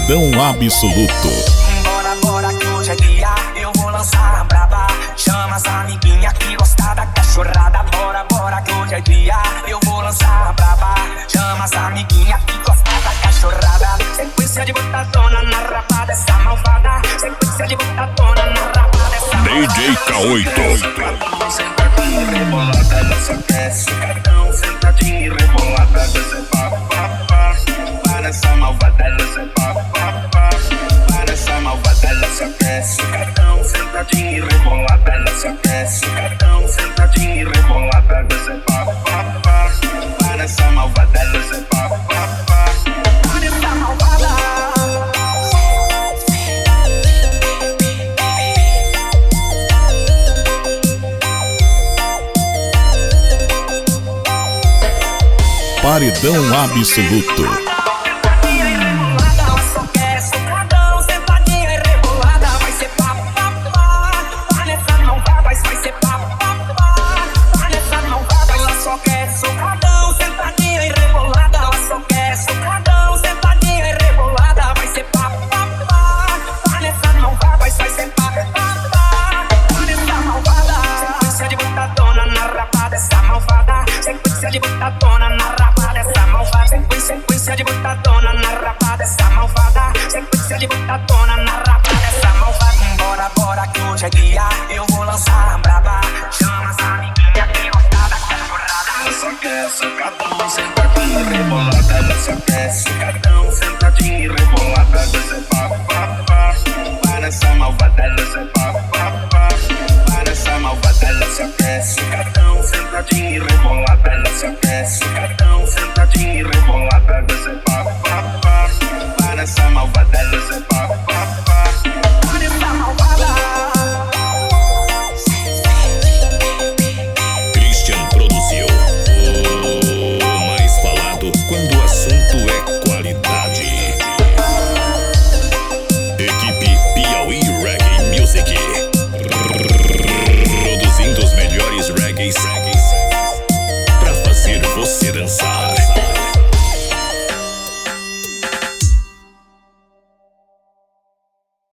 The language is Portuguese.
Paredão absoluto. Bora, bora que hoje é dia, eu vou lançar a braba. Chama as amiguinhas que gostam da cachorrada. Bora, bora que hoje é dia, eu vou lançar a braba. Chama as amiguinhas que gostam da cachorrada. Sequência de botadona na rapa dessa malvada. Sequência de botadona na rapa dessa malvada. DJ K8. Sentadinha e rebolada, ela só quer socadão. Sentadinha e rebolada, desce pá, pá, pá. Para essa malvada, ela se pá, pá, pá. Para essa malvada, ela só quer socadão. Sentadinha e rebolada, ela só quer socadão. Sentadinha e rebolada, desce pá, pá, pá. Para essa malvada, ela se pá, pá, pá. Para essa malvada. Paredão absoluto. Sequência de botadona na rapa dessa malvada. Sequência de botadona na rapa dessa malvada. Sequência de botadona na rapa dessa malvada. Bora, bora que hoje é dia, eu vou lançar a braba. Chama as amiguinhas que gostam da cachorrada. Ela só quer socadão, sentadinha e rebolada. Ela só quer socadão, sentadinha e rebolada. Desce pá, pá, pá. Para essa malvada, ela se pá, pá, pá. Para essa malvada, ela só quer socadão, sentadinha e rebolada.